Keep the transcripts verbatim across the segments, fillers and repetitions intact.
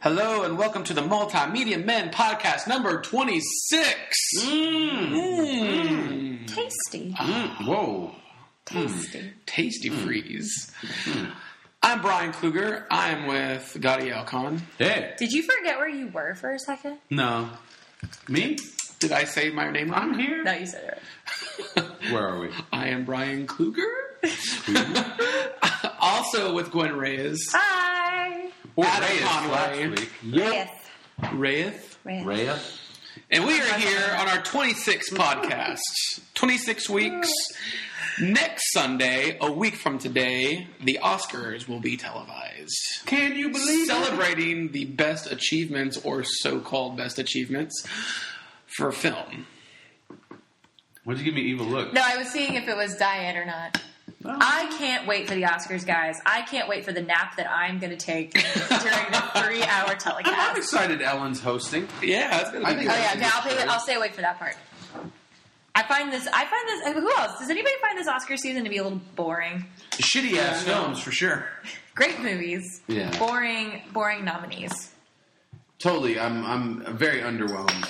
Hello and welcome to the Multimedia Men podcast number twenty-six. Mmm. Mm. Tasty. Mm. Whoa. Tasty. Mm. Tasty freeze. Mm. I'm Brian Kluger. I'm with Gadi Alcon. Hey. Did you forget where you were for a second? No. Me? Did I say my name wrong? I'm here. No, you said it right. Where are we? I am Brian Kluger. Also with Gwen Reyes. Hi. Or Adam Reyes Conway. last week. Reyes. Reyes. Reyes. Reyes? And we are here on our twenty-sixth podcast. twenty-six weeks. Next Sunday, a week from today, the Oscars will be televised. Can you believe Celebrating the best achievements, or so-called best achievements, for film. Why'd you give me an evil look? No, I was seeing if it was diet or not. Oh. I can't wait for the Oscars, guys. I can't wait for the nap that I'm going to take during the three-hour I'm telecast. excited Ellen's hosting. Yeah, that's gonna be I think Oh good. yeah, okay, I'll, pay, I'll stay awake for that part. I find this. I find this. Who else? Does anybody find this Oscar season to be a little boring? Shitty ass films, for sure. Great movies. Yeah. Boring. Boring nominees. Totally. I'm I'm very underwhelmed.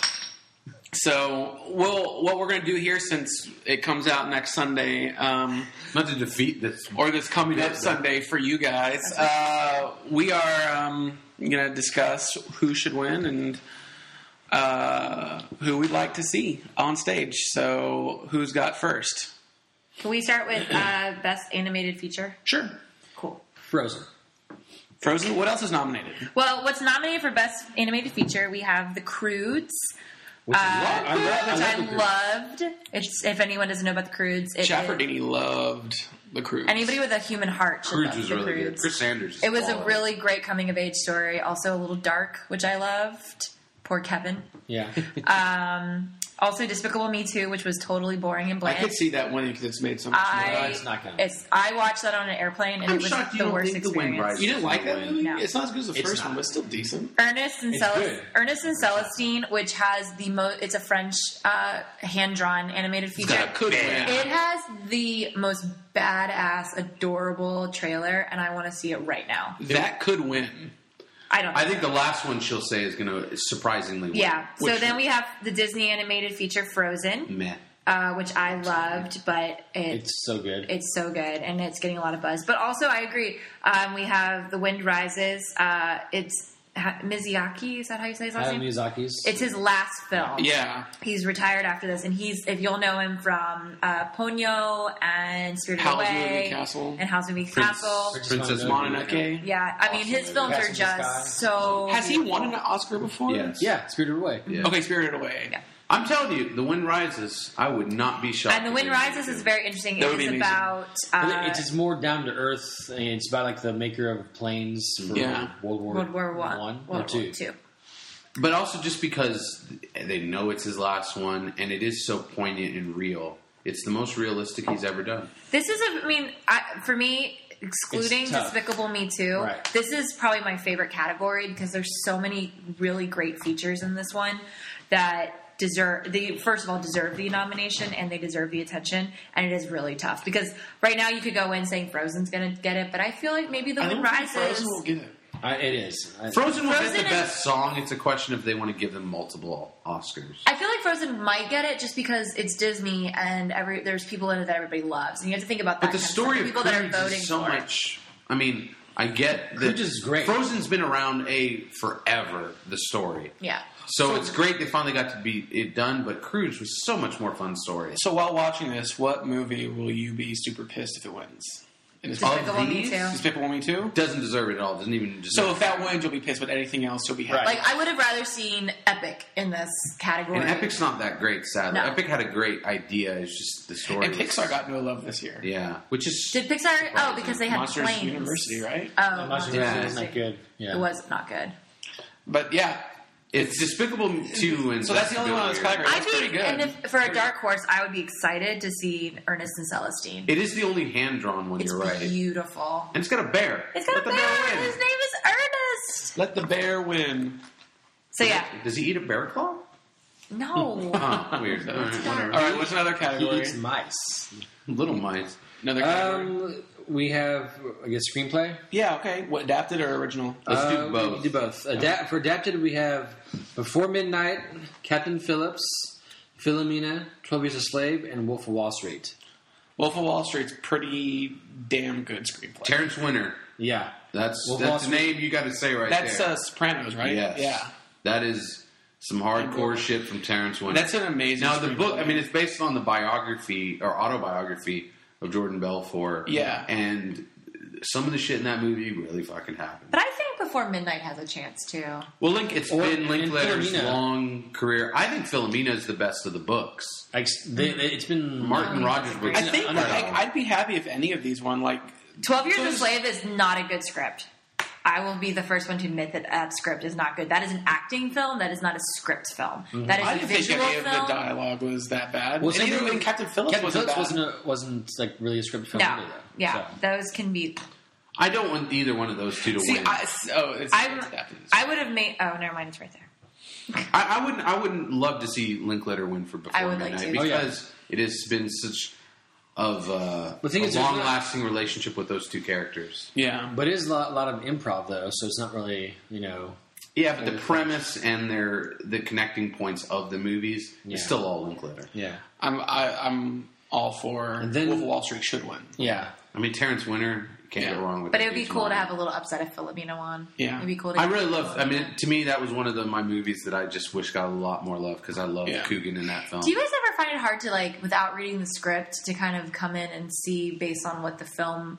So, we'll, what we're going to do here, since it comes out next Sunday, um, Not to defeat this. or this coming up Yeah. Sunday for you guys, uh, we are um, going to discuss who should win and uh, who we'd like to see on stage. So, who's got first? Can we start with uh, best animated feature? Sure. Cool. Frozen. Frozen. What else is nominated? Well, what's nominated for best animated feature? We have The Croods, Which uh, I love, which I I, love the loved. It's, if anyone doesn't know about The Croods, it, Chaffordini loved The Cruise. anybody with a human heart should Croods love was The really Croods. good. Chris Sanders. is It was a quality. really great coming of age story. Also a little dark, which I loved. Poor Kevin. Yeah. Um, also Despicable Me Too, which was totally boring and I bland. could see that winning because it's made so much money. I, No, it's not counting. it's, I watched that on an airplane, and I'm it was shocked you the don't worst think The Wind experience. Rises You didn't like that No. movie? No. It's not as good as the It's first not. one, but it's still decent. Ernest and It's Celes- good. Ernest and Celestine, which has the most, it's a French uh, hand drawn animated feature. That could win. It has the most badass, adorable trailer, and I want to see it right now. That could win. I don't. I think the last one she'll say is going to surprisingly win. Yeah. So Which- then we have the Disney animated feature Frozen, Meh. uh, which I loved, but it, It's so good. it's so good and it's getting a lot of buzz. But also, I agree. Um, we have The Wind Rises. Uh, it's ha- Miyazaki. Is that how you say his last Hayao name? Miyazaki's. It's his last film. Yeah. He's retired after this, and he's if you'll know him from uh, Ponyo and Spirited Howl's Away Moving Castle. and Howl's Moving Prince- Castle. Princess Mononoke. Yeah, I mean Awesome his movie. films Castle are in the Sky. just so. Has he beautiful. won an Oscar before? Yes. Yeah, Spirited Away. Yeah. Okay, Spirited Away. Yeah. I'm telling you, The Wind Rises, I would not be shocked. And The if Wind they Rises did. is very interesting. That It would be is amazing. about. But Uh, it's just more down to earth, and it's about like the maker of planes for Yeah. World War World War One, One or World two. War Two. But also just because they know it's his last one, and it is so poignant and real. It's the most realistic he's ever done. This is a. I mean, I, for me, excluding It's tough. Despicable Me Too, Right. this is probably my favorite category because there's so many really great features in this one that deserve the first of all deserve the nomination and they deserve the attention, and it is really tough because right now you could go in saying Frozen's going to get it, but I feel like maybe The I Wind don't think Rises. Frozen will get it. I, it is. I, Frozen will get Frozen the is- best song. It's a question if they want to give them multiple Oscars. I feel like Frozen might get it just because it's Disney and every there's people in it that everybody loves, and you have to think about that. But the kind of story stuff. of people that are Croods voting is so for it. much. I mean, I get that Croods is great. Frozen's been around a forever. The story, Yeah. so, it's great they finally got to be it done. But Croods was so much more fun story. So while watching this, what movie will you be super pissed if it wins? And it's Despicable Of Me these? Too. Despicable Me Too? Doesn't deserve it at all. Doesn't even deserve. So if that wins, you'll be pissed, but anything else, you'll be happy. Right. Like I would have rather seen Epic in this category. and Epic's not that great. Sadly, No. Epic had a great idea. It's just the story. And was- Pixar got no love this year. yeah, which is Did Pixar? Oh, because they had Monsters planes. University, right? Oh, I'm not Monsters sure Yeah. it's not good. Yeah. It was not good. But yeah. it's Despicable two and So that's the only one on this category. I'd That's be, pretty good. and if, for a dark horse, I would be excited to see Ernest and Celestine. It is the only hand drawn one. It's You're right, beautiful. and it's got a bear. It's got Let a the bear. win. His name is Ernest. Let the bear win. So yeah, Does he eat a bear claw? no. Oh, weird. All right, dark. whatever. All right, what's another He category? eats mice. Little mice. Another category. Um, we have, I guess, screenplay. Yeah, okay. What, adapted or original? Let's do Uh, both. We do both. Adapt, for adapted, we have Before Midnight, Captain Phillips, Philomena, twelve Years a Slave, and Wolf of Wall Street. Wolf of Wall Street's pretty damn good screenplay. Terrence Winter. Yeah. That's Wolf of that's Wall the Street. name you got to say right That's there. uh, Sopranos, right? Yes. Yeah. That is some hardcore shit from Terrence Winter. That's an amazing Now the screenplay. book, I mean, it's based on the biography or autobiography of Jordan Belfort. Yeah. And some of the shit in that movie really fucking happened. But I think Before Midnight has a chance too. Well, Link, it's Or- been and Linklater's Philomena. long career. I think Philomena is the best of the books. Like, they, they- it's been Martin Rogers books. I think Under- like, I'd be happy if any of these won. Like, Twelve Years So a is- Slave is not a good script. I will be the first one to admit that that script is not good. That is an acting film. That is not a script film. That is I a didn't think visual any of film. the dialogue was that bad. Well, and same even thing- in Captain Phillips Captain wasn't Phillips bad. wasn't, a, wasn't like really a script film no, either, though. yeah, So. those can be. I don't want either one of those two to See, win. I, oh, it's, I'm, it's adapted. I would have made. Oh, never mind. It's right there. I, I wouldn't. I wouldn't love to see Linklater win for Before I would like Midnight to. Oh, yeah. because it has been such of uh, The thing a is, there's not- long-lasting relationship with those two characters. Yeah. But it is a lot, lot of improv, though, so it's not really, you know... Yeah, but the premise and their the connecting points of the movies Yeah. is still all Linklater. Yeah. I'm I, I'm all for And then- Wolf of Wall Street should win. Yeah. I mean, Terrence Winter, you can't Yeah. go wrong with. But that it would be dude's cool to mind. have a little upset if Filipino won. Yeah. It'd be cool to. I get really love. I Filipino. mean, to me, that was one of the, my movies that I just wish got a lot more love because I love Yeah. Coogan in that film. Do you guys ever find it hard to like, without reading the script, to kind of come in and see based on what the film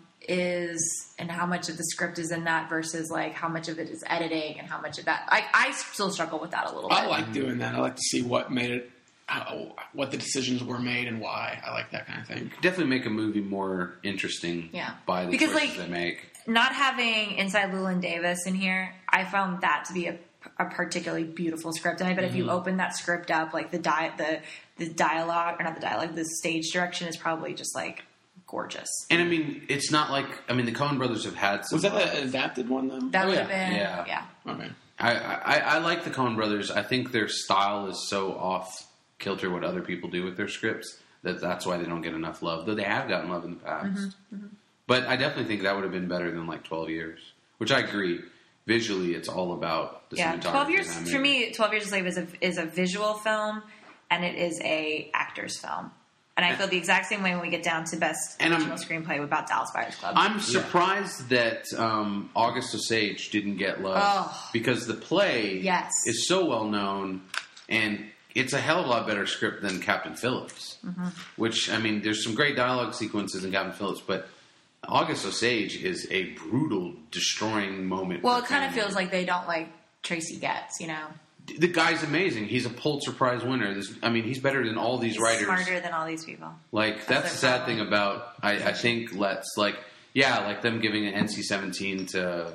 is and how much of the script is in that versus like how much of it is editing and how much of that? I I still struggle with that a little bit. I like doing that. I like to see what made it, how, what the decisions were made and why. I like that kind of thing. Definitely make a movie more interesting. Yeah. by the Because, choices like, they make. Not having Inside Llewyn Davis in here, I found that to be a, a particularly beautiful script. And I bet if you open that script up, like the di- the the dialogue or not the dialogue, the stage direction is probably just like gorgeous. And I mean, it's not like I mean, the Coen Brothers have had some. Was that the adapted one though? That Oh, would yeah. have been Yeah. yeah. Okay. I, I, I like the Coen Brothers. I think their style is so off kilter what other people do with their scripts that that's why they don't get enough love. Though they have gotten love in the past. But I definitely think that would have been better than like twelve years, which I agree. Visually, it's all about the Yeah, cinematography. twelve years in that for movie. me. Twelve Years a Slave is a is a visual film, and it is a actor's film. And I feel the exact same way when we get down to best And I'm- original screenplay about Dallas Buyers Club. I'm surprised that um, August Osage didn't get love Oh. because the play Yes. is so well known, and it's a hell of a lot better script than Captain Phillips. Mm-hmm. Which I mean, there's some great dialogue sequences in Captain Phillips, but August Osage is a brutal, destroying moment. well, for it kind of family. feels like they don't like Tracy Getz, you know. The guy's amazing. He's a Pulitzer Prize winner. This, I mean, he's better than all these He's writers. smarter than all these people. Like that's, That's the their sad problem. thing about I, I think Let's like yeah like them giving an N C seventeen to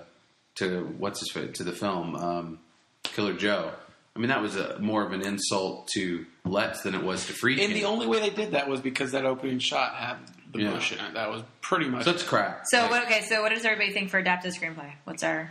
to what's his fa- to the film um, Killer Joe. I mean that was a, more of an insult to Let's than it was to Friedkin. And the only way they did that was because that opening shot had the Yeah. bush in it. That was pretty much. so it's crap. So Like, what? Okay, so what does everybody think for adapted screenplay? What's our?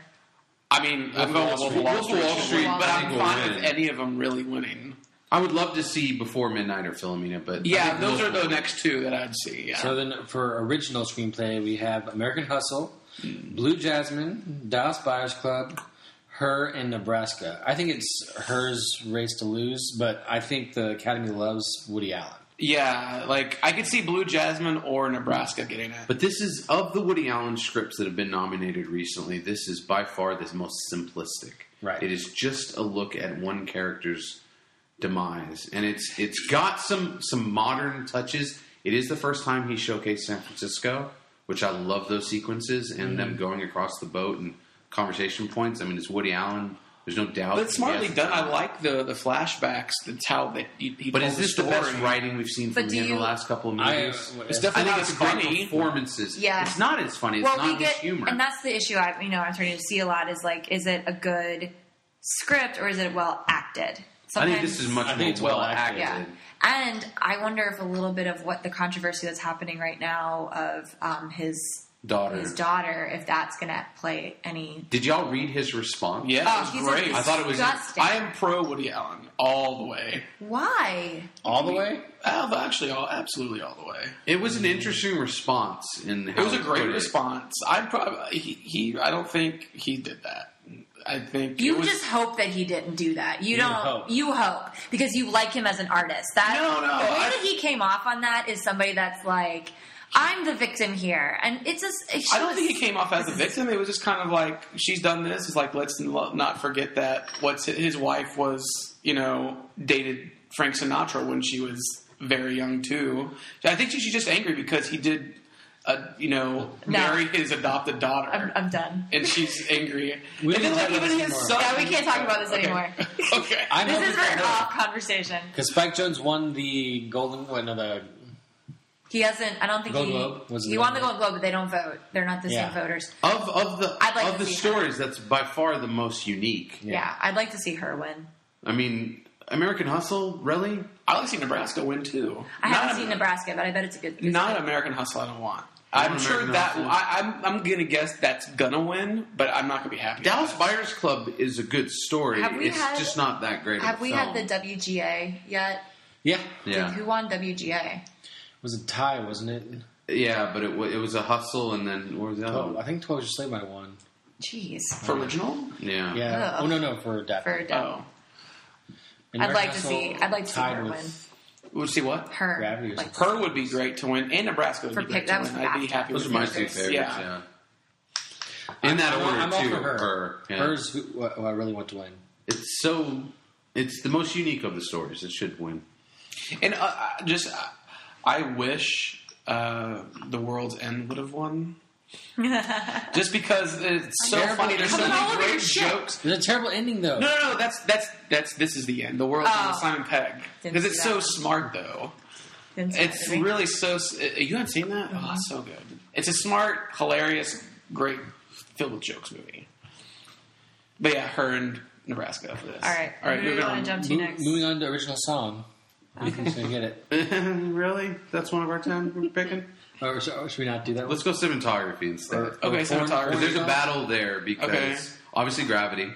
I mean, I'm going with Wolf of Wall Wolf of Street, Wall Street, but I I'm think will fine win. with any of them really winning. I would love to see Before Midnight or Philomena, but I Yeah, think those Wolf are the will- next two that I'd see. Yeah. So then for original screenplay, we have American Hustle, Blue Jasmine, Dallas Buyers Club, Her, and Nebraska. I think it's Her's Race to Lose, but I think the Academy loves Woody Allen. yeah, like I could see Blue Jasmine or Nebraska getting it. But this is of the Woody Allen scripts that have been nominated recently. This is by far the most simplistic. Right. It is just a look at one character's demise, and it's it's got some some modern touches. It is the first time he showcased San Francisco, which I love those sequences and them going across the boat and conversation points. I mean, it's Woody Allen. There's no doubt. But it's smartly Yes. done. I like the the flashbacks. That's how they. He, he But told is this the the story. best writing we've seen But from do him in you- the last couple of movies? I, It's it's definitely I think not it's as great funny. performances. Yeah. It's not as funny. It's Well, not we his get, humor. and that's the issue. I, you know, I'm starting to see a lot. Is like, is it a good script or is it well acted? I Sometimes, think this is much I more think it's well well acted. acted. yeah. And I wonder if a little bit of what the controversy that's happening right now of um, his daughter. his daughter, if that's going to play any. Did y'all read his response? Yeah, Oh, it he's was great. a I thought it was- disgusting. I am pro Woody Allen all the way. Why? All the way? Uh, actually, all absolutely all the way. It was an interesting response. In how It was a he great put it. response. I probably he, he I don't think he did that. I think You it was, just hope that he didn't do that. You, You don't. hope. You hope because you like him as an artist. That No, no, the way I- that he came off on that is somebody that's like, I'm the victim here, and it's just. It's I don't just- think he came off as a victim. It was just kind of like she's done this. It's like let's not forget that what's his wife was, you know, dated Frank Sinatra when she was very young too. I think she's just angry because he did, uh, you know, No. marry his adopted daughter, I'm, I'm done. and she's angry. We and don't then like talk about even this his anymore. son. Yeah, we can't talk about this Okay. anymore. Okay. I'm This hoping is for an for- off conversation. Because Spike Jones won the Golden, what, no, the He hasn't. I don't think Golden he. Globe? Was it he the won the Golden Golden Globe, but they don't vote. They're not the Yeah. same voters. Of of the I'd like of to the see stories, that's by far the most unique. Yeah. Yeah. I'd like to see her win. I mean, American Hustle, really? I like to see Nebraska win too. I haven't Not seen a- Nebraska, but I bet it's a good. It's Not good. American Hustle. I don't want. I I'm want sure American that Hustle. I, I'm. I'm gonna guess that's gonna win, but I'm not gonna be happy. Dallas about it. Buyers Club is a good story. Have we it's had- just not that great. Have of a we film. had the W G A yet? Yeah. Yeah, Who won W G A? It was a tie, wasn't it? yeah, but it, wa- it was a hustle, and then what was the other Oh, I one? think twelve Years a Slave might have won. Jeez. for original. Yeah, Yeah. Ugh. Oh, no, no, for Daphne. For Deb. Oh, And I'd American like to Hustle see. I'd like to see tied her with- win. we'll see what. Her. Gravity or like, Her would be great to win, and Nebraska would For be pick- great that to was win. I'd be BAFTA. happy those are with my those. two favorites. Yeah. Yeah, in that I'm, order I'm all too. for her. Her, yeah. Hers, who, who I really want to win. It's so. It's the most unique of the stories. It should win. And uh, I- just, uh, I wish uh, the World's End would have won. Just because it's so Terrible. funny. There's so Coming all many over your great shit. jokes. There's a terrible ending, though. No, no, no. That's that's that's. This is the end. The World's End Oh. with Simon Pegg Didn't because see it's that so one. smart though. Didn't see that It's movie. really so. s- uh, You haven't seen that? Oh, it's so good. It's a smart, hilarious, great, filled with jokes movie. But yeah, her and Nebraska for this. All right. all right. Who do Moving you want on. to jump to Mo- next? moving on to original song. Who do you think's going to get it? Really? That's one of our ten we're picking. Or should, or should we not do that? Let's go cinematography instead. Or- Okay, or foreign- cinematography. foreign There's a song? battle there because Okay. obviously Gravity,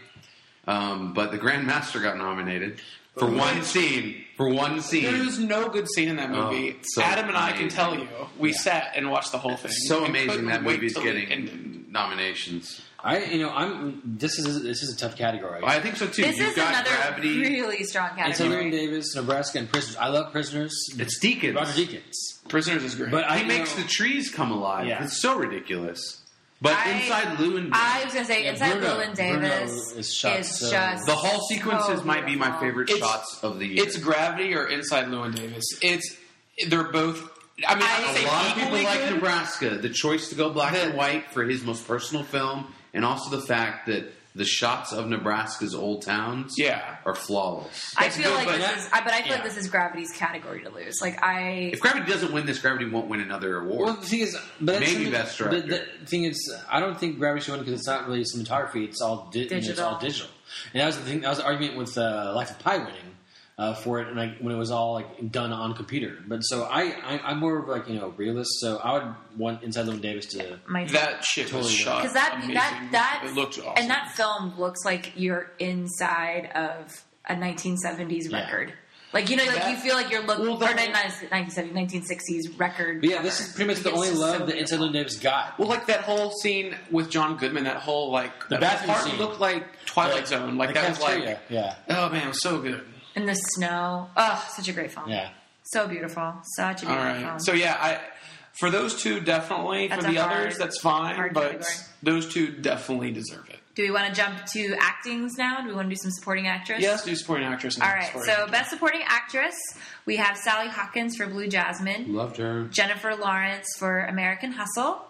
um, but the Grandmaster got nominated for one scene. For one scene, There's no good scene in that movie. Oh, so Adam and I can amazing. tell you, we sat and watched the whole thing. so and amazing couldn't that wait movie's till the getting end. nominations. I, you know, I'm. This is this is a tough category. I think so too. This You've is got another Gravity. really strong It's Llewyn category. Davis, Nebraska, and Prisoners. I love Prisoners. It's Deacons. Roger Deakins. Prisoners is great. But I he makes know- the trees come alive. Yeah. It's so ridiculous. But I- inside Lewin, I was going to say, Yeah, inside Bruno. Llewyn Bruno Davis is shot is so- just the hall sequences so might be my beautiful. favorite It's- shots of the year. it's Gravity or Inside Llewyn Davis. It's they're both. I mean, I, I- would say a lot of people equally like good. Nebraska. The choice to go black The- and white for his most personal film, and also the fact that the shots of Nebraska's old towns Yeah. are flawless. I That's feel good, like but this that- is, I, but I feel yeah. like this is Gravity's category to lose. Like I, If Gravity doesn't win this, Gravity won't win another award. Well, the thing is, but that's Maybe something- Best The, Director. the thing is, I don't think Gravity should win because it's not really cinematography. It's all di- you know, it's Digital. all digital. And that was the thing. That was the argument with uh, Life of Pi winning uh, for it, and like when it was all like done on computer. But so I, I I'm more of like you know realist. So I would want Inside Llewyn Davis to. my That shit was Totally. shot because that amazing. that that it looked awesome. and that film looks like you're inside of a nineteen seventies Yeah. record. Like you know, like That- you feel like you're looking well, or that- nineteen seventies, nineteen sixties record. But yeah, cover. this is pretty much the It's only just love so that Inside beautiful. Llewyn Davis got. well, like that whole scene with John Goodman, that whole like The that bathroom part scene. looked like Twilight Zone. Like The that was cafeteria. like, yeah, oh man, it was so good. in the snow. Oh, such a great film. yeah. So beautiful. Such a All beautiful right, film. so yeah, I for those two definitely. That's for a the hard- others, that's fine, hard but category. those two definitely deserve it. do we want to jump to actings now? Do we want to do some supporting actress? Yeah, let's do supporting actress. All right. So best supporting actress, we have Sally Hawkins for Blue Jasmine, Loved her. Jennifer Lawrence for American Hustle,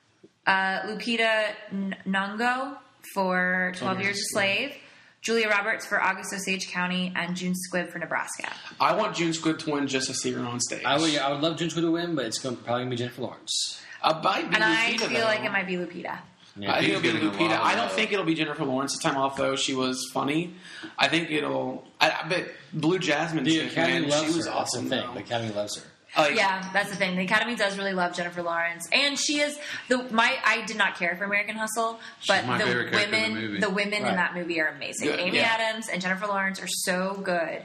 uh, Lupita N- Nyong'o for twelve Years a Slave, Julia Roberts for August Osage County, and June Squibb for Nebraska. I want June Squibb to win just to see her on stage. I would, I would love June Squibb to win, but it's going, probably gonna be Jennifer Lawrence. Uh, might be And I Lupita, feel though. like it might be Lupita. Yeah. I think He's it'll be getting a Lupita. lot I of don't love. think it'll be Jennifer Lawrence. The time off though, she was funny. I think it'll. I, I bet Blue Jasmine. The Academy man, loves she was her. awesome. That's the thing. though. The Academy loves her. Like, Yeah, that's the thing. The Academy does really love Jennifer Lawrence, and she is the my. I did not care for American Hustle, but my the favorite character in the women, movie. the women Right. in that movie are amazing. Good, Amy yeah. Adams and Jennifer Lawrence are so good,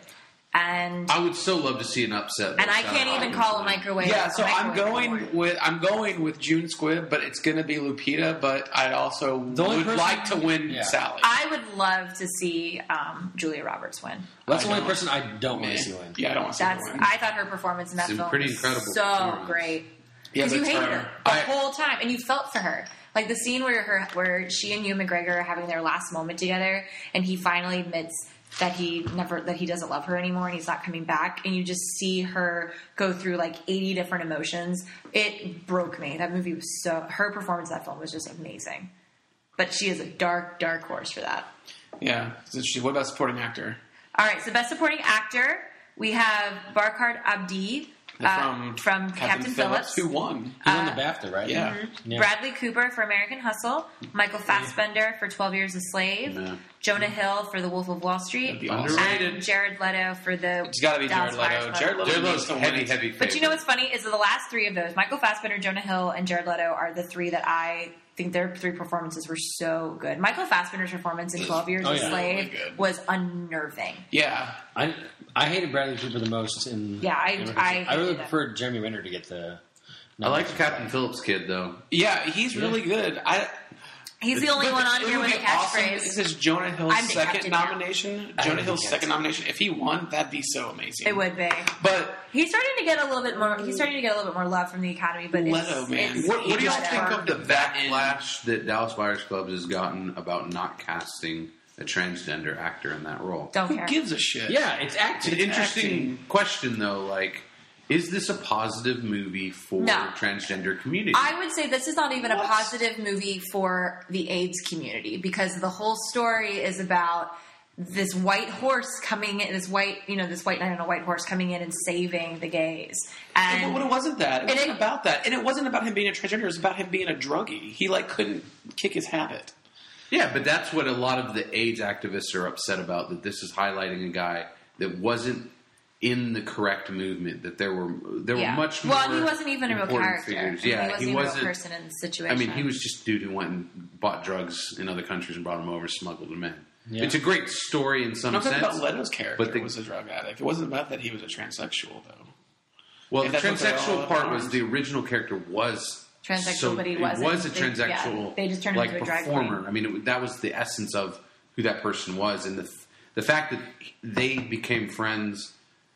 and I would so love to see an upset. and I can't even call a microwave. Yeah, so a I'm microwave going award. with I'm going with June Squibb, but it's going to be Lupita. But I'd also The only would person- like to win Yeah. Sally. I would love to see um, Julia Roberts win. That's I the only don't- person I don't want Man. to see win. Yeah, I don't want to see her That's win. I thought her performance in that It's a film pretty was incredible so performance. great. Yeah, Because you that's hated her. her the I- whole time, and you felt for her. Like the scene where her, where she and Ewan McGregor are having their last moment together, and he finally admits that he never, that he doesn't love her anymore, and he's not coming back, and you just see her go through like eighty different emotions. It broke me. That movie was so. Her performance in that film was just amazing. But she is a dark, dark horse for that. Yeah. So she, what about supporting actor? All right, so best supporting actor, we have Barkhad Abdi uh, From, from Captain, Phillips. who won? He won the BAFTA, right? Yeah. Yeah. Bradley Cooper for American Hustle, Michael Fassbender for twelve Years a Slave, Yeah. Jonah Hill for The Wolf of Wall Street, That'd be awesome. Underrated. and Jared Leto for the It's got to be Dallas Jared Buyers Leto. Club. Jared Leto Jared needs Leto's to heavy, win. heavy. But you know favorite. what's funny is that the last three of those, Michael Fassbender, Jonah Hill, and Jared Leto, are the three that I think their three performances were so good. Michael Fassbender's performance in twelve Years Oh, a yeah. Slave Really good. was unnerving. Yeah. I I hated Bradley Cooper the most. In Yeah, I- in- I I really hated him. preferred Jeremy Renner to get the. I like the Captain Phillips kid though. Yeah, he's really good. I, He's the only but one on it here would with a be awesome. catchphrase. This is Jonah Hill's I'm the second captain now. nomination. I Jonah would Hill's be second captain. nomination. If he won, that'd be so amazing. It would be. But He's starting to get a little bit more. He's starting to get a little bit more love from the Academy, but Leto, it's, man. it's What, what do y'all Leto. think of the That in- backlash that Dallas Buyers Club has gotten about not casting a transgender actor in that role? Don't who care. gives a shit? Yeah, it's It's acting. an interesting acting. question though. Like, is this a positive movie for No. transgender community? I would say this is not even a What? positive movie for the AIDS community because the whole story is about this white horse coming in, this white, you know, this white knight on a white horse coming in and saving the gays. And But it wasn't that. It And wasn't it- about that. And it wasn't about him being a transgender. It was about him being a druggie. He, like, couldn't kick his habit. Yeah, but that's what a lot of the AIDS activists are upset about. That this is highlighting a guy that wasn't in the correct movement. That there were there yeah. were much more. well, he wasn't even a real important character. figures. I mean, Yeah, he wasn't he even a wasn't. real person in the situation. I mean, he was just a dude who went and bought drugs in other countries and brought them over, smuggled them in. Yeah. It's a great story in some I'm talking sense. about Leto's character but the- was a drug addict. It wasn't about that he was a transsexual, though. Well, If the that's what they're all transsexual part was about. the original character was Transsexual, so, but he it wasn't. was a They- transsexual. yeah, they just turned him like into a drag performer. queen. I mean, it, that was the essence of who that person was, and the the fact that they became friends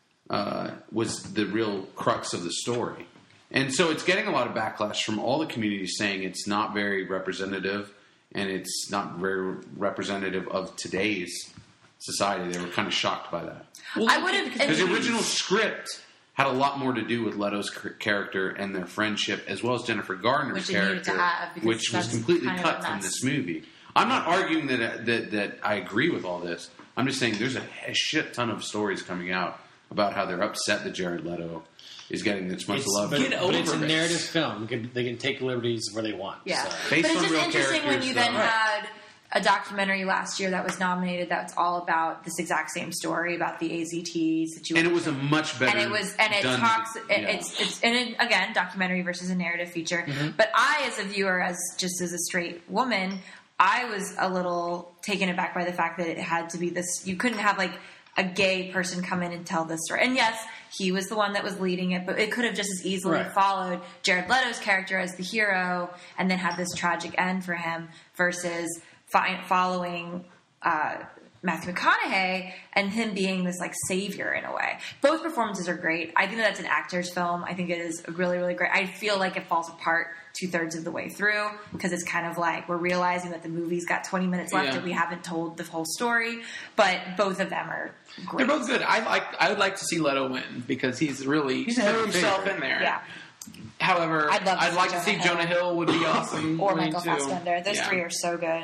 uh, was the real crux of the story. And so it's getting a lot of backlash from all the communities saying it's not very representative and it's not very representative of today's society. They were kind of shocked by that. I would have. Because the original script had a lot more to do with Leto's c- character and their friendship, as well as Jennifer Gardner's Which it needed to character, have, because which was that's completely kind of cut a from mess. this movie. I'm not arguing that, uh, that that I agree with all this. I'm just saying there's a, a shit ton of stories coming out about how they're upset that Jared Leto is getting this much It's, love. but, Get but it's a over it. narrative film. They can, they can take liberties where they want. Yeah, So. Based but it's on just real interesting when characters, you then though. had a documentary last year that was nominated that's all about this exact same story about the A Z T situation. And it was a much better. and it was and it done- talks it, yeah. it's it's and it, again documentary versus a narrative feature. But I, as a viewer, as just as a straight woman, I was a little taken aback by the fact that it had to be this. You couldn't have like a gay person come in and tell this story. And yes, he was the one that was leading it, but it could have just as easily Right. followed Jared Leto's character as the hero and then had this tragic end for him versus fi- following uh, Matthew McConaughey and him being this like savior in a way. Both performances are great. I think that that's an actor's film. I think it is really, really great. I feel like it falls apart two thirds of the way through because it's kind of like we're realizing that the movie's got twenty minutes left Yeah. and we haven't told the whole story. But both of them are great. They're both good. I like. I would like to see Leto win because he's really He's a put heavy himself favorite. in there. Yeah. However, I'd love to I'd see like to Jonah see Hill. Jonah Hill would be awesome. Or winning Michael too. Fassbender. Those Yeah. three are so good.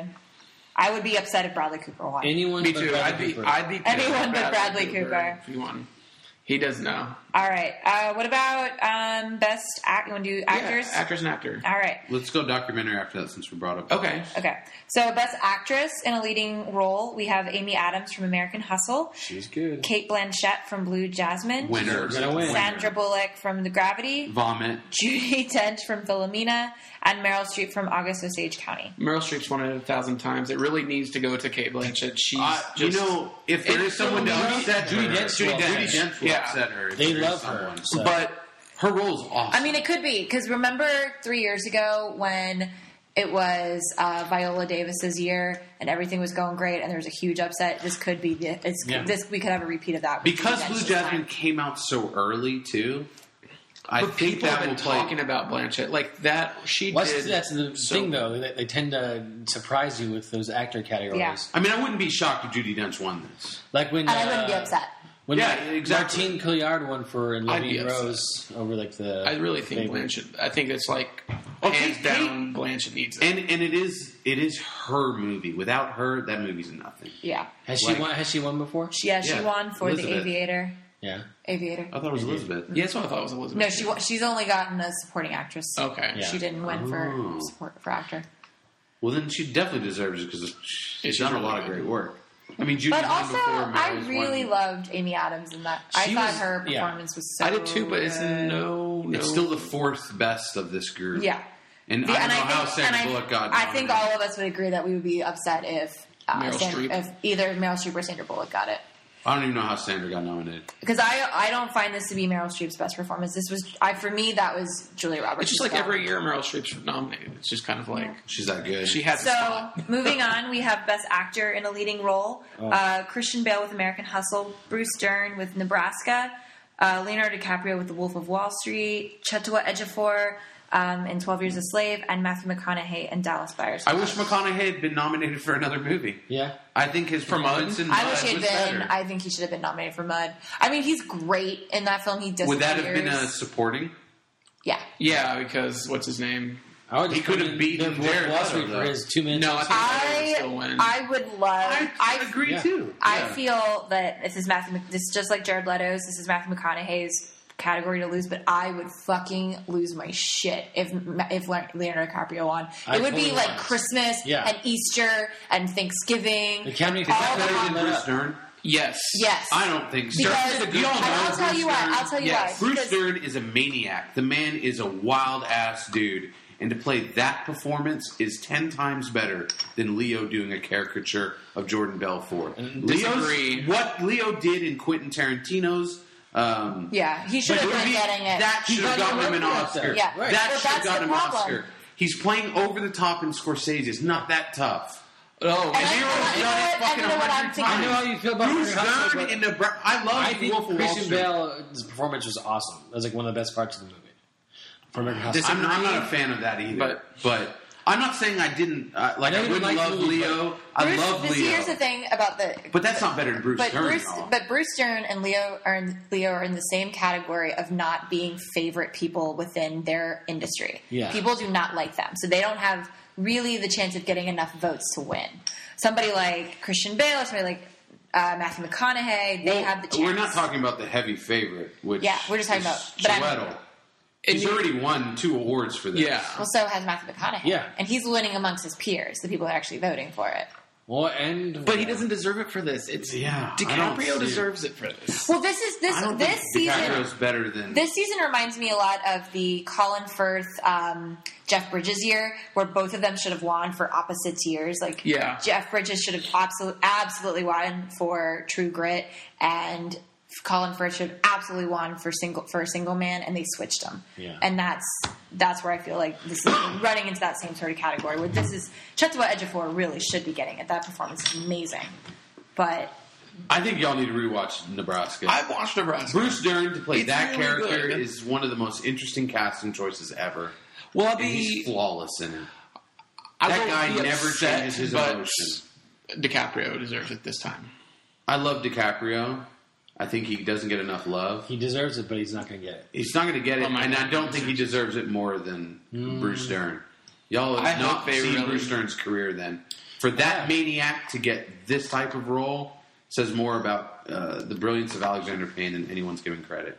I would be upset if Bradley Cooper won. Anyone Me but too. Bradley I'd be. Cooper. I'd be. pissed Anyone if but Bradley Cooper. if he won. He does know. All right. Uh, what about um, best act? You want to do actors? Yeah, actors and actor. All right. Let's go documentary after that since we brought up. Okay. Okay. So, best actress in a leading role, we have Amy Adams from American Hustle, She's good. Kate Blanchett from Blue Jasmine, Winner. Gonna win. Sandra Bullock from The Gravity, Vomit. Judi Dench from Philomena, and Meryl Streep from August Osage County. Meryl Streep's won it a thousand times. It really needs to go to Kate Blanchett. She's Uh, just, you know, if there It's is someone to so good. upset Judy her, Dench Judy will. Dench, Judy Dench will yeah. upset her. if They there is love her. someone. So. But her role is awesome. I mean, it could be, because remember three years ago when it was uh, Viola Davis's year and everything was going great and there was a huge upset? This could be the, it's, Yeah. this. We could have a repeat of that with because Judi Dench Blue this Jasmine time. came out so early too. I but think people that have will been play. talking about Blanchett like that. She What's, did. that's the so thing, good. though. They, they tend to surprise you with those actor categories. Yeah. I mean, I wouldn't be shocked if Judi Dench won this. Like when And I wouldn't be uh, upset. When Yeah, Ma- exactly. Martine Cotillard won for In I'd be Living upset. Rose over like the. I really think favorite. Blanchett. I think it's like Okay, hands Kate- down. Blanchett needs it. And and it is it is her movie. Without her, that movie's nothing. Yeah. Has she like- won? Has she won before? She, yeah, she Yeah. won for Elizabeth. The Aviator. Yeah. Aviator. I thought it was Elizabeth. yeah, that's what I thought it was Elizabeth. No, she wa- she's only gotten a supporting actress. Okay. Yeah. She didn't win for Oh. support for actor. Well, then she definitely deserves it because she's she's done a really lot of good. great work. I mean, Judy But won also, before. I Meryl's really won. loved Amy Adams in that. I She thought was- her yeah. performance was so I did too, but it's good. no, no. It's still the fourth best of this group. Yeah. And The- I don't and know I how think, Sandra and I, Bullock got I think nominated. all of us would agree that we would be upset if uh, Meryl Sand- Streep. if either Meryl Streep or Sandra Bullock got it. I don't even know how Sandra got nominated. Because I I don't find this to be Meryl Streep's best performance. This was I for me that was Julia Roberts. It's just like every year Meryl Streep's nominated. It's just kind of like She's that good. she has a So spot. moving on, we have Best Actor in a Leading Role: Oh. uh, Christian Bale with American Hustle, Bruce Dern with Nebraska, uh, Leonardo DiCaprio with The Wolf of Wall Street, Chiwetel Ejiofor um, in twelve Years a Slave, and Matthew McConaughey in Dallas Buyers I Club. wish McConaughey had been nominated for another movie. Yeah. I think his performance in Mud I wish he had was been. better. I think he should have been nominated for Mud. I mean, he's great in that film. He disappears. Would that have been a supporting? Yeah. Yeah, because what's his name? I would He just could put have in beaten the Wolf of Jared Wall Leto, Street for though. his two minutes. No, I think Leto would I still win. I would love. I, I agree yeah. too. I Yeah. feel that this is Matthew. Mc- This is just like Jared Leto's. This is Matthew McConaughey's category to lose. But I would fucking lose my shit if if Leonardo DiCaprio won. It I would be totally like would. Christmas Yeah. and Easter and Thanksgiving. The Academy all Is that the better hot- than Bruce Dern? Yes. Yes. I don't think so. Because, Dern's a good and actor. I'll tell you Bruce why. Dern- I'll tell you Yes. why. Bruce Because- Dern is a maniac. The man is a wild ass dude. And to play that performance is ten times better than Leo doing a caricature of Jordan Belfort. Disagree. Leo's, what Leo did in Quentin Tarantino's. Um, Yeah, he should like, have it would been be- getting it. That should have got gotten him an nominated Oscar. there. Yeah. That Well, should have that's gotten the him an problem. Oscar. He's playing over the top in Scorsese. It's not that tough. Oh, And I- Lero's and I- done it and you know what- fucking and you know what I'm a hundred thinking? I know how you feel about Bruce American Hustle, Dern but in Nebraska. I love I The think Wolf of Wall Christian Street. Bale's performance was awesome. That was like one of the best parts of the movie. For American Hustle. Dis- I'm not, I'm not a fan of that either. But- But, I'm not saying I didn't. Uh, like I know I you wouldn't like love the movie, Leo. I Bruce, love this, Leo. here's the thing about the. But that's not better than Bruce But Dern. Bruce, y'all. but Bruce Dern and Leo are in, Leo are in the same category of not being favorite people within their industry. Yeah. People do not like them, so they don't have really the chance of getting enough votes to win. Somebody like Christian Bale, or somebody like uh, Matthew McConaughey, they Well, have the chance. We're not talking about the heavy favorite, which Yeah, we're just talking is about- but I'm- Chiwetel. He's you- already won two awards for this. Yeah. Well, so has Matthew McConaughey. Yeah. and he's winning amongst his peers, the people that are actually voting for it. Well, and But he doesn't deserve it for this. It's Yeah, I don't see DiCaprio it. deserves it for this. Well, this is this I don't this think season. DiCaprio's better than. This season reminds me a lot of the Colin Firth, um, Jeff Bridges year, where both of them should have won for opposite years. Like, Yeah. Jeff Bridges should have absolutely, absolutely won for True Grit, and Colin Firth should have absolutely won for single for a Single Man, and they switched them. Yeah. And that's that's where I feel like this is running into that same sort of category. Where this is Chiwetel Ejiofor really should be getting it. That performance is amazing, but. I think y'all need to rewatch Nebraska. I watched Nebraska. Bruce Dern to play It's that really character good. is one of the most interesting casting choices ever. Well, I'll And he's be. flawless in it. I That won't guy be never upset, changes his but emotion. DiCaprio deserves it this time. I love DiCaprio. I think he doesn't get enough love. he deserves it, but he's not going to get it. He's not going to get it, Oh my and I God. don't think he deserves it more than Bruce Dern. Y'all I have not hope they seen really- Bruce Dern's career then. For that Yeah. maniac to get this type of role says more about uh, the brilliance of Alexander Payne than anyone's giving credit.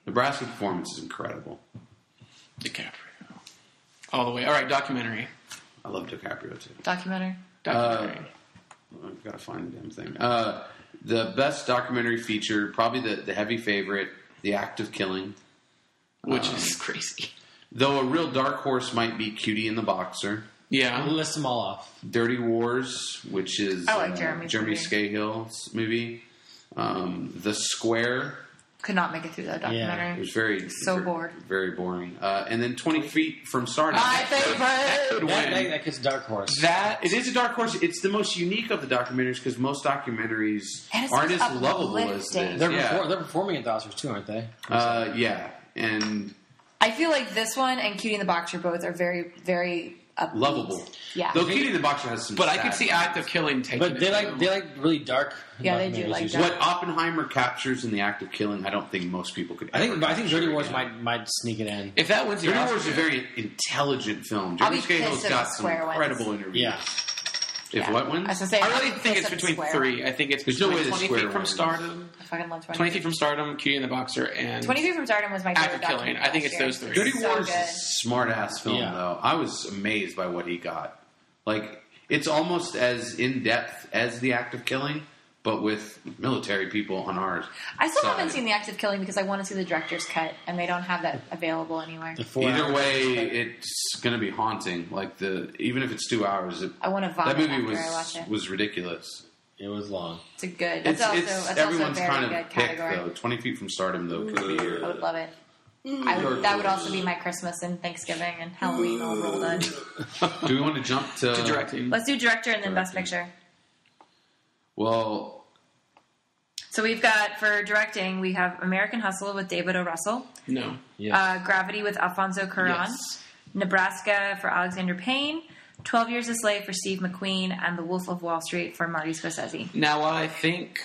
Nebraska performance is incredible. DiCaprio. All the way. All right, documentary. I love DiCaprio too. Documentary. Documentary. Uh, I've got to find the damn thing. Uh, the best documentary feature, probably the, the heavy favorite, The Act of Killing. Which um, is crazy. Though a real dark horse might be Cutie and the Boxer. Yeah. We'll list them all off. Dirty Wars, which is I like uh, Jeremy's Jeremy movie. Scahill's movie. Um, the Square. Could not make it through that documentary. It was very So very, bored. very boring. Uh, and then Twenty Feet from Stardom. My favorite. Would That, win. that, that gets Dark Horse. That It is a dark horse. It's the most unique of the documentaries because most documentaries And it's aren't just as lovable as uplifting. this. They're, yeah. perfor- they're performing at the Oscars too, aren't they? Uh, yeah, and I feel like this one and Cutie and the Boxer both are very, very upbeat. lovable. Yeah. Though Cutie and the Boxer has some. But I sad could see moments. Act of Killing taking But it, they though. like they like really dark. Yeah, they do documentaries like usually. dark. What Oppenheimer captures in The Act of Killing, I don't think most people could. I think ever I think Dirty capture Wars again. might might sneak it in. If that wins the Dirty Oscar, Wars is a very intelligent film. I'll Jeremy be pissed Scahill's if got the some Square wins. incredible interviews. Yeah. If Yeah. what I wins? was gonna say, I I'll really be think pissed it's if the between Square three. wins. I think it's There's no between way the Twenty Square Feet from wins. Stardom, I fucking love twenty. Twenty Feet from Stardom, Cutie and the Boxer, and Twenty Feet from Stardom was my Act favorite of Killing. documentary I think last it's year. those three. Dirty So Wars good. is a smart ass film, Yeah. though. I was amazed by what he got. Like, it's almost as in depth as The Act of Killing, but with military people on ours. I still side. haven't seen The Act of Killing because I want to see the director's cut, and they don't have that available anywhere. The four Either hours. way, it's going to be haunting. Like the even if it's two hours, it, I want to vomit that movie after was I watch it. was ridiculous. It was long. It's a good. That's It's, also it's that's also a everyone's very kind good of pick category. though. Twenty Feet from Stardom though could be I your. would love it. I would, that would also be my Christmas and Thanksgiving and Halloween all rolled in. Do we want to jump to, to directing. Let's do director and then Best Directing. Picture. Well, So we've got for directing, we have American Hustle with David O. Russell, No. Yeah. uh, Gravity with Alfonso Cuarón, Yes. Nebraska for Alexander Payne, twelve Years a Slave for Steve McQueen, and The Wolf of Wall Street for Marty Scorsese. Now, while I think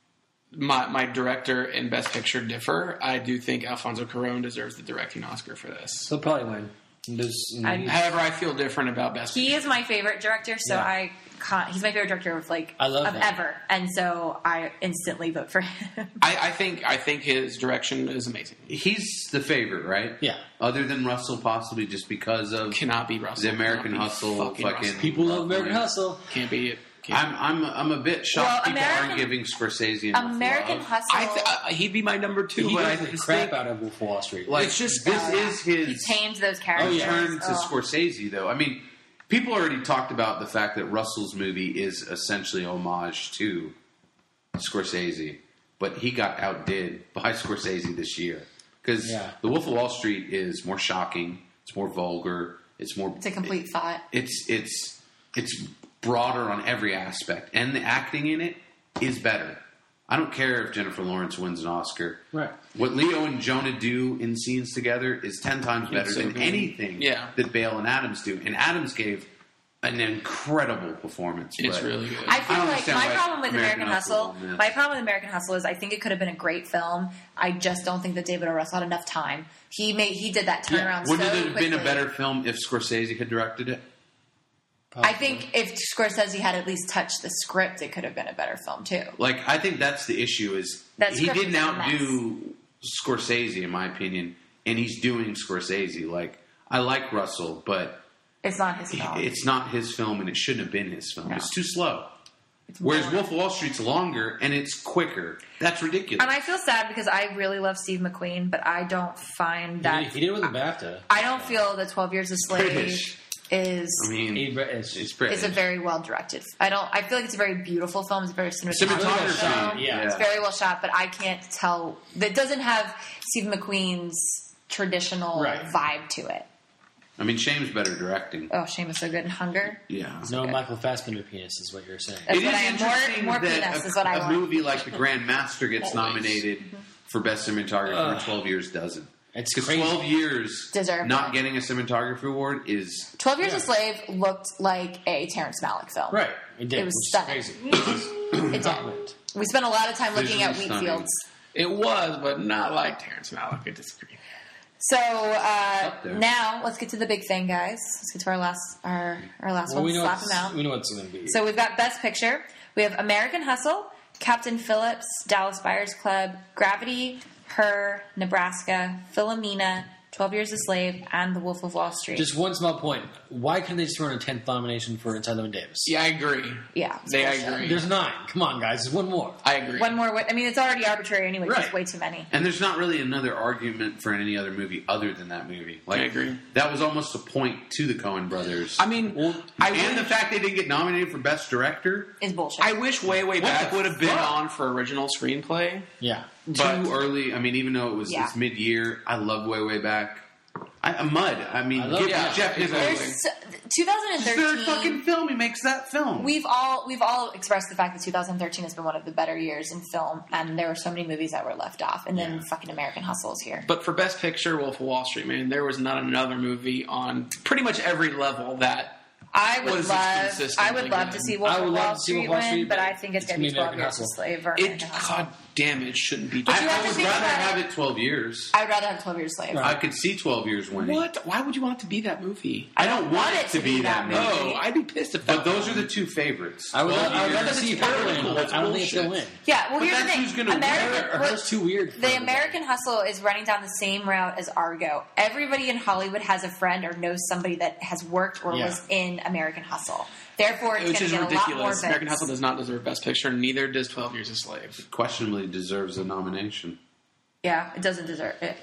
my my director and Best Picture differ, I do think Alfonso Cuarón deserves the directing Oscar for this. He'll probably win. There's, I- he's- However, I feel different about Best He Picture. is my favorite director, so Yeah. I can't, he's my favorite director of like I love of that. ever, and so I instantly vote for him. I, I think I think his direction is amazing. he's the favorite, right? Yeah. Other than Russell, possibly just because of Cannot be Russell. the American Cannot be Hustle. fucking Fucking Russell. people love American Hustle. Can't be it. Can't I'm I'm I'm a bit shocked Well, people American- aren't giving Scorsese enough American love. Hustle. I th- uh, he'd be my number two, He but I does the just crap think out of Wolf of Wall Street. Like It's just- this Oh, yeah. is his he tamed those characters. yeah. turn to Oh. Scorsese, though. I mean, people already talked about the fact that Russell's movie is essentially homage to Scorsese, but he got outdid by Scorsese this year because Yeah. The Wolf of Wall Street is more shocking, it's more vulgar, it's more It's a complete thought. it's it's it's broader on every aspect, and the acting in it is better. I don't care if Jennifer Lawrence wins an Oscar. Right. What Leo and Jonah do in scenes together is ten times better so than good. anything Yeah. that Bale and Adams do. And Adams gave an incredible performance. it's but really good. I feel I don't like understand my why problem with American, American Hustle Hustle, won this. my problem with American Hustle is I think it could have been a great film. I just don't think that David O. Russell had enough time. He made he did that turnaround Wouldn't so it have quickly. been a better film if Scorsese had directed it? I think if Scorsese had at least touched the script, it could have been a better film too. Like, I think that's the issue is That he script didn't was a outdo Scorsese, in my opinion, and he's doing Scorsese. Like, I like Russell, but It's not his film. it's not his film, and it shouldn't have been his film. No. It's too slow. It's Whereas more- Wolf of Wall Street's longer, and it's quicker. That's ridiculous. and I feel sad because I really love Steve McQueen, but I don't find He that did, he did it with a BAFTA. I don't feel that twelve Years a Slave British. is I mean, He- it's, it's British. is a very well directed. I don't. I feel like it's a very beautiful film. It's a very cinematographic Cinematography, film. yeah. It's very well shot, but I can't tell. That doesn't have Steve McQueen's traditional Right. vibe to it. I mean, Shame's better directing. Oh, Shame is so good. And Hunger. Yeah. no Okay. Michael Fassbender penis is what you're saying. That's It what is I am. interesting More, more that penis a, is what I a want. movie like The Grand Master gets nominated for Best Cinematography Ugh. and twelve Years doesn't. It's Because crazy. twelve Years Deserved not it. getting a cinematography award is Twelve Years Yeah. a Slave looked like a Terrence Malick film. Right. It did. It was which is stunning. crazy. It did. We spent a lot of time looking at Visually wheat stunning. fields. It was, but not like Terrence Malick. I disagree. So uh, Up there. now let's get to the big thing, guys. Let's get to our last our our last Well, one. we know, Slap it's, them out. we know what's going to be. So we've got Best Picture. We have American Hustle, Captain Phillips, Dallas Buyers Club, Gravity, Her, Nebraska, Philomena, twelve Years a Slave, and The Wolf of Wall Street. Just one small point. Why couldn't they just run a tenth nomination for Inside Llewyn Davis? Yeah, I agree. yeah. it's They, I bullshit. agree. There's nine. Come on, guys. There's one more. I agree. One more. I mean, it's already arbitrary anyway. Right. There's way too many. And there's not really another argument for any other movie other than that movie. Like, I agree. That was almost a point to the Coen brothers. I mean, Well, I and wish- the fact they didn't get nominated for Best Director, Is bullshit. I wish Way Way What Back the would have been fuck? on for original screenplay. Yeah. But- too early. I mean, even though it was Yeah. it's mid-year, I love Way Way Back. I, Mud. I mean, I love- give yeah, Jeff his exactly. There's so, twenty third thirteen. fucking film. He makes that film. We've all we've all expressed the fact that twenty thirteen has been one of the better years in film, and there were so many movies that were left off, and then Yeah. fucking American Hustle is here. But for Best Picture, Wolf of Wall Street, man, there was not another movie on pretty much every level that. I would was love, consistently I would love good. to see Wolf I of would love Wall to see Street Wolf of Wall win, Street, but but I think it's it's going to be gonna twelve be Years American a Slave or It, American Hustle. God damn it, it shouldn't be. But you I, have I to would think rather about have it. it twelve years. I would rather have twelve Years a Slave. Right. I could see twelve years winning. What? Why would you want it to be that movie? I don't want it to be that movie. No, I'd be pissed if that. But those are the two favorites. I would, twelve I would years. rather see It's her win, political. but It's I don't think it's going to bullshit. win. Yeah, well, But here's the that's thing. who's gonna win. American, Her, hers too weird. for the everybody. American Hustle is running down the same route as Argo. Everybody in Hollywood has a friend or knows somebody that has worked or Yeah. was in American Hustle. Therefore, it's Which going is to get a lot more ridiculous. votes. American Hustle does not deserve Best Picture, neither does twelve Years a Slave. Questionably deserves a nomination. Yeah, it doesn't deserve it.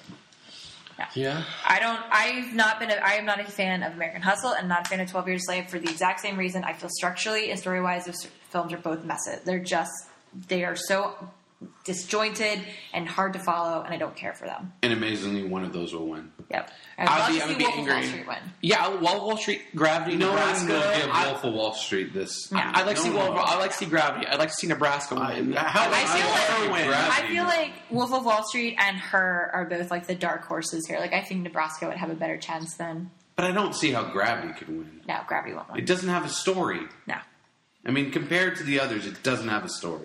Yeah. I don't. I've not been. A, I am not a fan of American Hustle, and not a fan of twelve Years a Slave for the exact same reason. I feel structurally and story wise, those films are both messes. They're just. They are so disjointed and hard to follow, and I don't care for them. And amazingly, one of those will win. Yep. I'd I'd love be- to I see would be Wolf of Wall angry. Street win. Yeah, Wall Wall Street, Gravity, No one Nebraska. will give I, Wolf of Wall Street this. Yeah. I'd like to see No Wolf. one. I'd like to see Gravity. I'd like to see Nebraska win. I- how- I'd like to I see feel her like- win. Gravity. I feel like Wolf of Wall Street and Her are both like the dark horses here. Like I think Nebraska would have a better chance than But I don't see how Gravity could win. no Gravity won't It win. doesn't have a story. No. I mean, compared to the others, it doesn't have a story.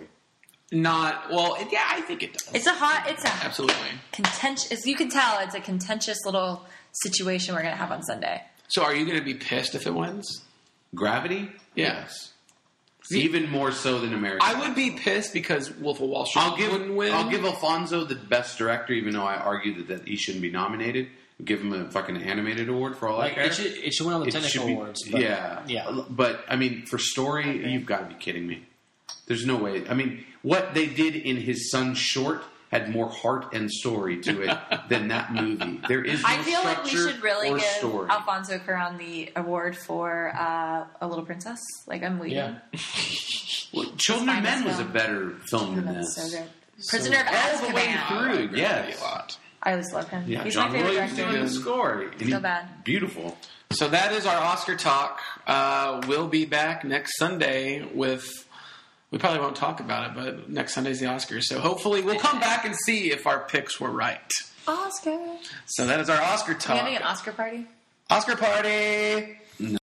Not well. It, yeah, I think it does. It's a hot. It's a Absolutely. contentious. You can tell it's a contentious little situation we're going to have on Sunday. So, are you going to be pissed if it wins? Gravity? Yeah. Yes. Even more so than American. I would be pissed because Wolf of Wall Street I'll give wouldn't win. I'll give Alfonso the best director, even though I argued that, that he shouldn't be nominated. Give him a fucking animated award for all Like, I care. it should, it should win all the It technical should be- awards. But, yeah, Yeah. But I mean, for story, you've got to be kidding me. There's no way. I mean, what they did in his son's short had more heart and story to it than that movie. There is no I feel like we structure should really or give story. Alfonso Cuarón the award for uh, A Little Princess. Like I'm waiting. Yeah. Well, Children of Finest Men was a film. better film than That's this. so good. Prisoner of all the way Azkaban. through. I like Gravity yes. a lot. I always love him. Yeah, He's John my favorite Williams director. doing the score. And he- So bad. Beautiful. So that is our Oscar talk. Uh, we'll be back next Sunday with. We probably won't talk about it, but next Sunday's the Oscars. So hopefully we'll come back and see if our picks were right. Oscar. So that is our Oscar Are you talk. having an Oscar party? Oscar party.